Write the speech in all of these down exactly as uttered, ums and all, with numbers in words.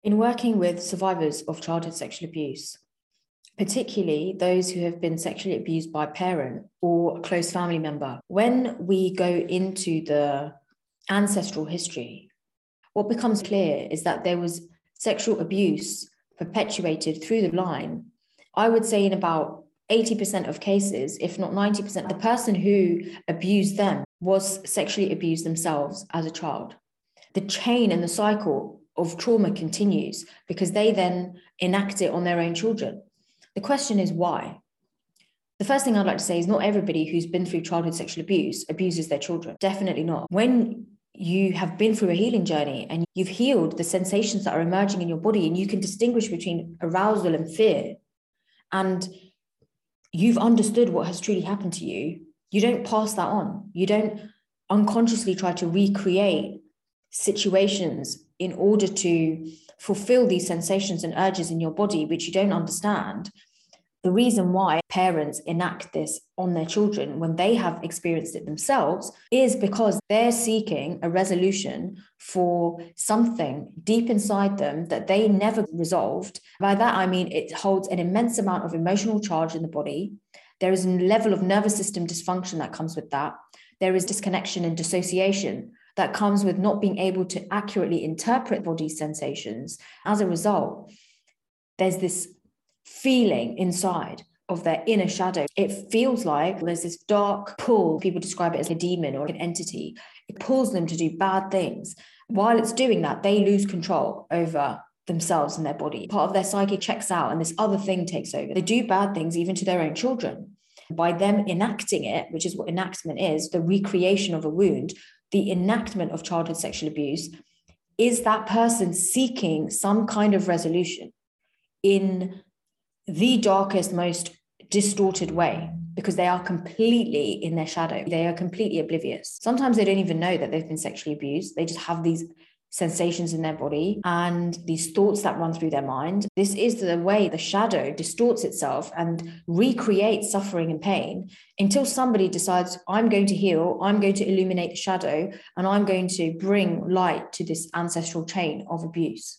In working with survivors of childhood sexual abuse, particularly those who have been sexually abused by a parent or a close family member, when we go into the ancestral history, what becomes clear is that there was sexual abuse perpetuated through the line. I would say in about eighty percent of cases, if not ninety percent, the person who abused them was sexually abused themselves as a child. The chain and the cycle of trauma continues because they then enact it on their own children. The question is why? The first thing I'd like to say is not everybody who's been through childhood sexual abuse abuses their children. Definitely not. When you have been through a healing journey and you've healed the sensations that are emerging in your body, and you can distinguish between arousal and fear, and you've understood what has truly happened to you, you don't pass that on. You don't unconsciously try to recreate situations in order to fulfill these sensations and urges in your body, which you don't understand. The reason why parents enact this on their children when they have experienced it themselves is because they're seeking a resolution for something deep inside them that they never resolved. By that, I mean it holds an immense amount of emotional charge in the body. There is a level of nervous system dysfunction that comes with that. There is disconnection and dissociation that comes with not being able to accurately interpret body sensations. As a result, there's this feeling inside of their inner shadow. It feels like there's this dark pull. People describe it as a demon or an entity. It pulls them to do bad things. While it's doing that, they lose control over themselves and their body. Part of their psyche checks out and this other thing takes over. They do bad things even to their own children. By them enacting it, which is what enactment is, the recreation of a wound, the enactment of childhood sexual abuse, is that person seeking some kind of resolution in the darkest, most distorted way, because they are completely in their shadow. They are completely oblivious. Sometimes they don't even know that they've been sexually abused. They just have these sensations in their body and these thoughts that run through their mind. This is the way the shadow distorts itself and recreates suffering and pain until somebody decides, I'm going to heal, I'm going to illuminate the shadow, and I'm going to bring light to this ancestral chain of abuse.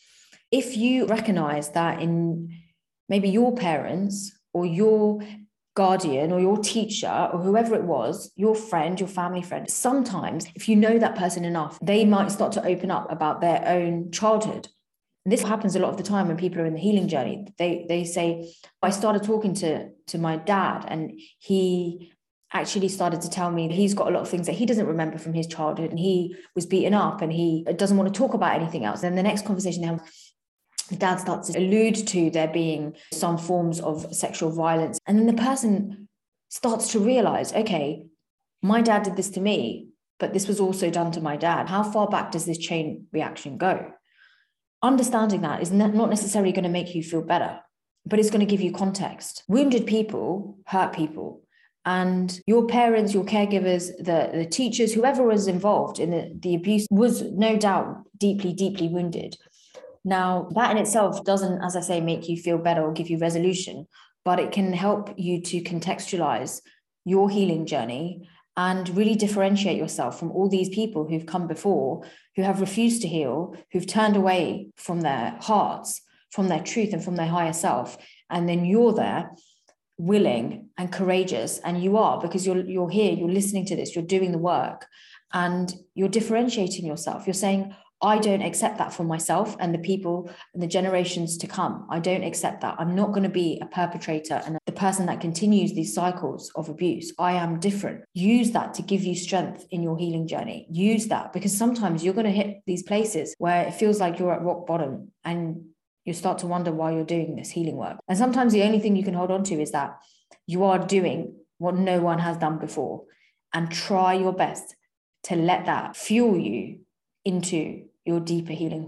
If you recognize that in maybe your parents or your guardian or your teacher or whoever it was, your friend, your family friend, sometimes if you know that person enough, they might start to open up about their own childhood. And this happens a lot of the time when people are in the healing journey. They they say, I started talking to, to my dad and he actually started to tell me that he's got a lot of things that he doesn't remember from his childhood, and he was beaten up and he doesn't want to talk about anything else. Then the next conversation they have, the dad starts to allude to there being some forms of sexual violence. And then the person starts to realize, okay, my dad did this to me, but this was also done to my dad. How far back does this chain reaction go? Understanding that is not necessarily going to make you feel better, but it's going to give you context. Wounded people hurt people. And your parents, your caregivers, the, the teachers, whoever was involved in the, the abuse was no doubt deeply, deeply wounded. Now, that in itself doesn't, as I say, make you feel better or give you resolution, but it can help you to contextualize your healing journey and really differentiate yourself from all these people who've come before, who have refused to heal, who've turned away from their hearts, from their truth and from their higher self. And then you're there willing and courageous, and you are, because you're, you're here, you're listening to this, you're doing the work, and you're differentiating yourself. You're saying, I don't accept that for myself and the people and the generations to come. I don't accept that. I'm not going to be a perpetrator and the person that continues these cycles of abuse. I am different. Use that to give you strength in your healing journey. Use that, because sometimes you're going to hit these places where it feels like you're at rock bottom and you start to wonder why you're doing this healing work. And sometimes the only thing you can hold on to is that you are doing what no one has done before, and try your best to let that fuel you into your deeper healing.